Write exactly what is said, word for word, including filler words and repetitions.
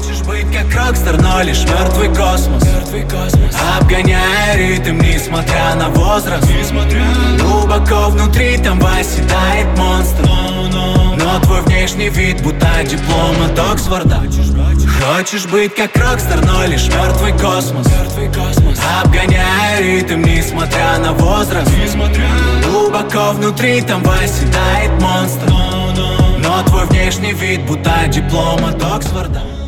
Хочешь быть как рокстар, но лишь мертвый космос, мертвый космос. Обгоняя ритм, несмотря на возраст, несмотря... Глубоко внутри там восседает монстр, но твой внешний вид будто диплом от Оксфорда. Хочешь быть как рокстар, но лишь мертвый космос, мертвый космос. Обгоняя ритм, несмотря на возраст, несмотря... Глубоко внутри там восседает монстр, но твой внешний вид будто диплом от Оксфорда.